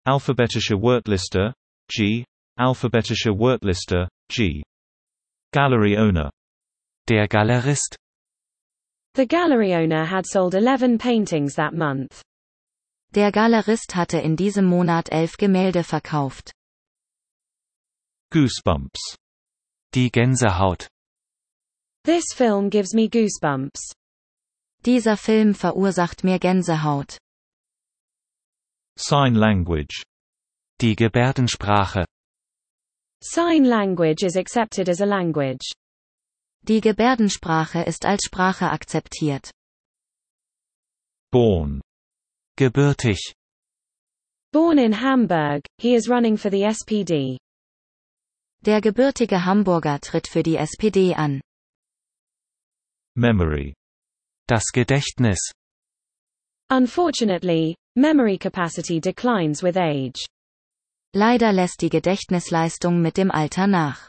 Alphabetische Wortliste, G. Alphabetische Wortliste, G. Gallery owner. Der Galerist. The gallery owner had sold 11 paintings that month. Der Galerist hatte in diesem Monat 11 Gemälde verkauft. Goosebumps. Die Gänsehaut. This film gives me goosebumps. Dieser Film verursacht mir Gänsehaut. Sign language. Die Gebärdensprache. Sign language is accepted as a language. Die Gebärdensprache ist als Sprache akzeptiert. Born. Gebürtig. Born in Hamburg, he is running for the SPD. Der gebürtige Hamburger tritt für die SPD an. Memory. Das Gedächtnis. Unfortunately, memory capacity declines with age. Leider lässt die Gedächtnisleistung mit dem Alter nach.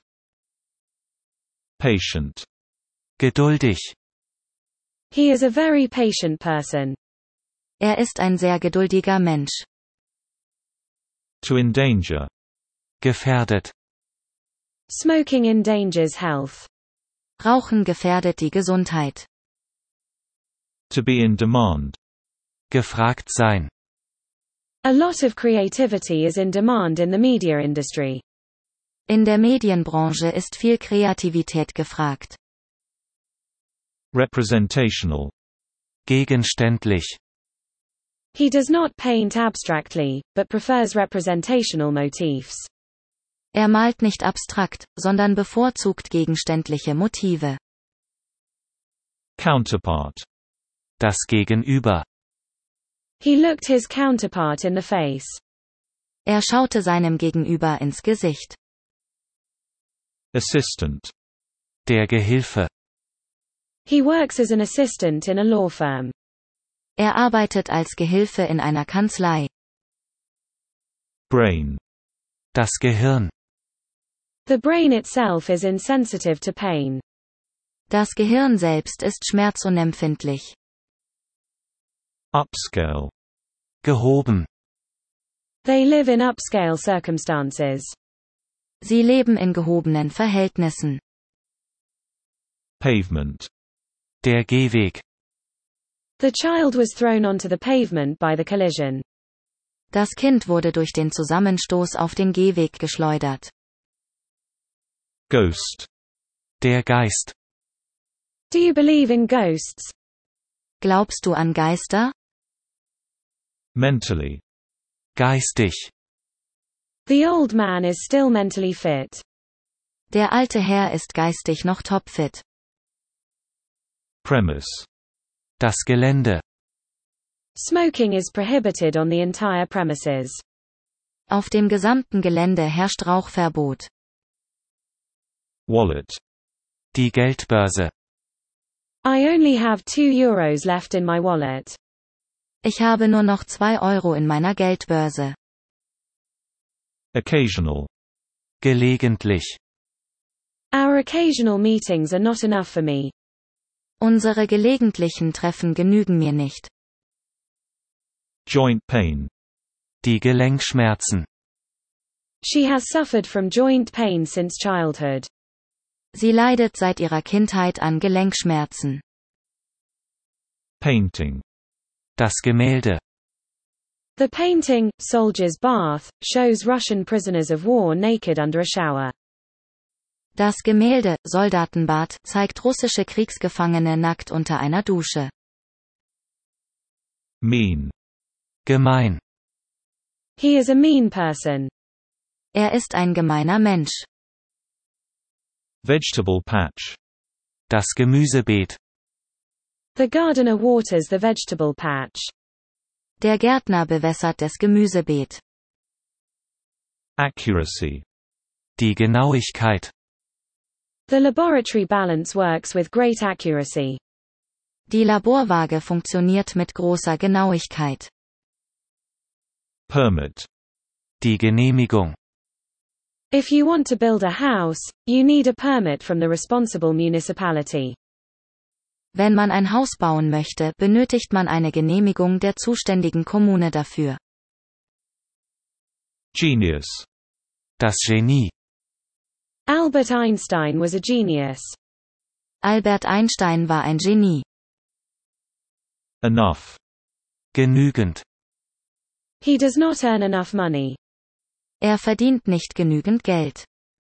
Patient. Geduldig. He is a very patient person. Er ist ein sehr geduldiger Mensch. To endanger. Gefährdet. Smoking endangers health. Rauchen gefährdet die Gesundheit. To be in demand. Gefragt sein. A lot of creativity is in demand in the media industry. In der Medienbranche ist viel Kreativität gefragt. Representational. Gegenständlich. He does not paint abstractly, but prefers representational motifs. Er malt nicht abstrakt, sondern bevorzugt gegenständliche Motive. Counterpart. Das Gegenüber. He looked his counterpart in the face. Er schaute seinem Gegenüber ins Gesicht. Assistant. Der Gehilfe. He works as an assistant in a law firm. Er arbeitet als Gehilfe in einer Kanzlei. Brain. Das Gehirn. The brain itself is insensitive to pain. Das Gehirn selbst ist schmerzunempfindlich. Upscale. Gehoben. They live in upscale circumstances. Sie leben in gehobenen Verhältnissen. Pavement. Der Gehweg. The child was thrown onto the pavement by the collision. Das Kind wurde durch den Zusammenstoß auf den Gehweg geschleudert. Ghost. Der Geist. Do you believe in ghosts? Glaubst du an Geister? Mentally. Geistig. The old man is still mentally fit. Der alte Herr ist geistig noch topfit. Premise. Das Gelände. Smoking is prohibited on the entire premises. Auf dem gesamten Gelände herrscht Rauchverbot. Wallet. Die Geldbörse. I only have €2 left in my wallet. Ich habe nur noch 2 Euro in meiner Geldbörse. Occasional. Gelegentlich. Our occasional meetings are not enough for me. Unsere gelegentlichen Treffen genügen mir nicht. Joint pain. Die Gelenkschmerzen. She has suffered from joint pain since childhood. Sie leidet seit ihrer Kindheit an Gelenkschmerzen. Painting. Das Gemälde. The painting, Soldier's Bath, shows Russian prisoners of war naked under a shower. Das Gemälde, Soldatenbad, zeigt russische Kriegsgefangene nackt unter einer Dusche. Mean. Gemein. He is a mean person. Er ist ein gemeiner Mensch. Vegetable patch. Das Gemüsebeet. The gardener waters the vegetable patch. Der Gärtner bewässert das Gemüsebeet. Accuracy. Die Genauigkeit. The laboratory balance works with great accuracy. Die Laborwaage funktioniert mit großer Genauigkeit. Permit. Die Genehmigung. If you want to build a house, you need a permit from the responsible municipality. Wenn man ein Haus bauen möchte, benötigt man eine Genehmigung der zuständigen Kommune dafür. Genius. Das Genie. Albert Einstein was a genius. Albert Einstein war ein Genie. Enough. Genügend. He does not earn enough money. Er verdient nicht genügend Geld.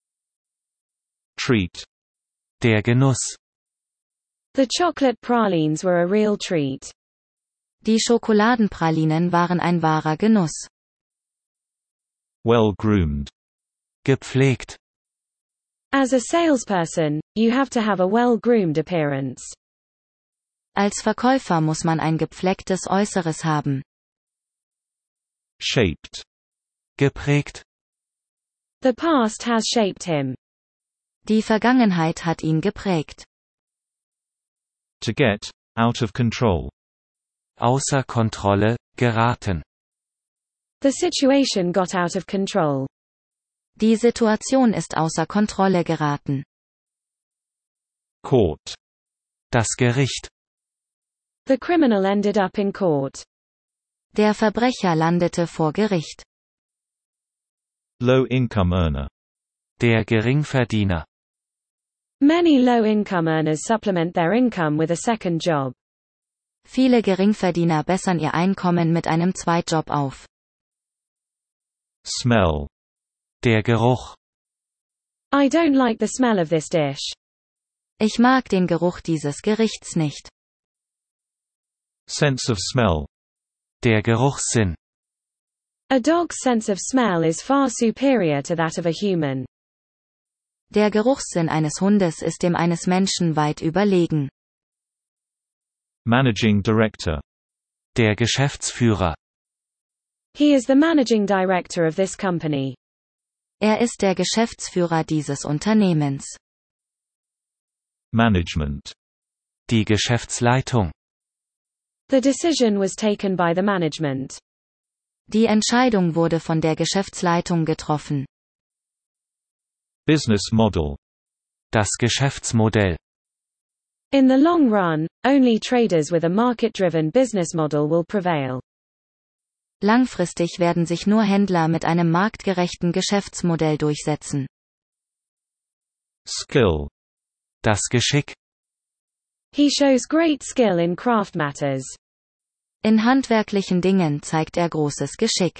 Treat. Der Genuss. The chocolate pralines were a real treat. Die Schokoladenpralinen waren ein wahrer Genuss. Well-groomed. Gepflegt. As a salesperson, you have to have a well-groomed appearance. Als Verkäufer muss man ein gepflegtes Äußeres haben. Shaped. Geprägt. The past has shaped him. Die Vergangenheit hat ihn geprägt. To get, out of control. Außer Kontrolle, geraten. The situation got out of control. Die Situation ist außer Kontrolle geraten. Court. Das Gericht. The criminal ended up in court. Der Verbrecher landete vor Gericht. Low-income earner. Der Geringverdiener. Many low-income earners supplement their income with a second job. Viele Geringverdiener bessern ihr Einkommen mit einem Zweitjob auf. Smell. Der Geruch. I don't like the smell of this dish. Ich mag den Geruch dieses Gerichts nicht. Sense of smell. Der Geruchssinn. A dog's sense of smell is far superior to that of a human. Der Geruchssinn eines Hundes ist dem eines Menschen weit überlegen. Managing director. Der Geschäftsführer. He is the managing director of this company. Er ist der Geschäftsführer dieses Unternehmens. Management. Die Geschäftsleitung. The decision was taken by the management. Die Entscheidung wurde von der Geschäftsleitung getroffen. Business model. Das Geschäftsmodell. In the long run, only traders with a market-driven business model will prevail. Langfristig werden sich nur Händler mit einem marktgerechten Geschäftsmodell durchsetzen. Skill. Das Geschick. He shows great skill in craft matters. In handwerklichen Dingen zeigt er großes Geschick.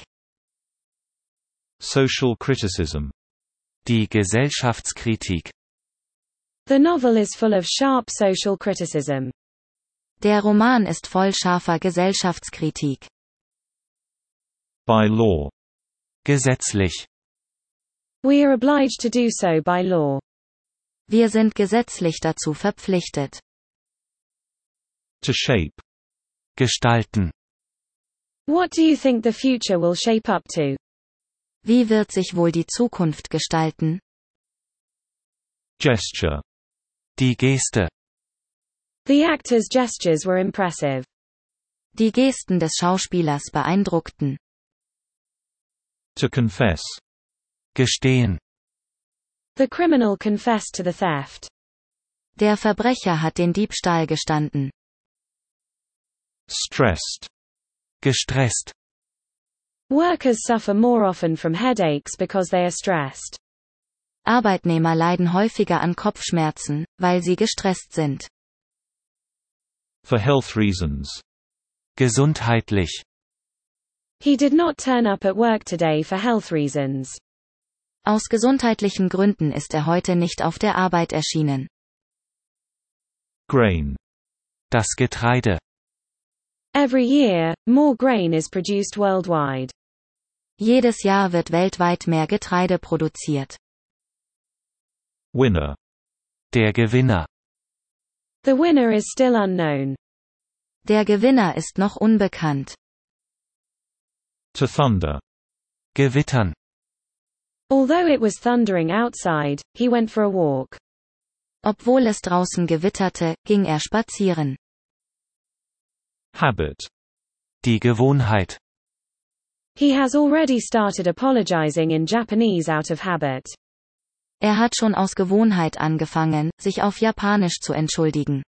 Social criticism. Die Gesellschaftskritik. The novel is full of sharp social criticism. Der Roman ist voll scharfer Gesellschaftskritik. By law. Gesetzlich. We are obliged to do so by law. Wir sind gesetzlich dazu verpflichtet. To shape. Gestalten. What do you think the future will shape up to? Wie wird sich wohl die Zukunft gestalten? Gesture. Die Geste. The actor's gestures were impressive. Die Gesten des Schauspielers beeindruckten. To confess. Gestehen. The criminal confessed to the theft. Der Verbrecher hat den Diebstahl gestanden. Stressed. Gestresst. Workers suffer more often from headaches because they are stressed. Arbeitnehmer leiden häufiger an Kopfschmerzen, weil sie gestresst sind. For health reasons. Gesundheitlich. He did not turn up at work today for health reasons. Aus gesundheitlichen Gründen ist er heute nicht auf der Arbeit erschienen. Grain. Das Getreide. Every year, more grain is produced worldwide. Jedes Jahr wird weltweit mehr Getreide produziert. Winner. Der Gewinner. The winner is still unknown. Der Gewinner ist noch unbekannt. To thunder. Gewittern. Although it was thundering outside, he went for a walk. Obwohl es draußen gewitterte, ging er spazieren. Habit. Die Gewohnheit. He has already started apologizing in Japanese out of habit. Er hat schon aus Gewohnheit angefangen, sich auf Japanisch zu entschuldigen.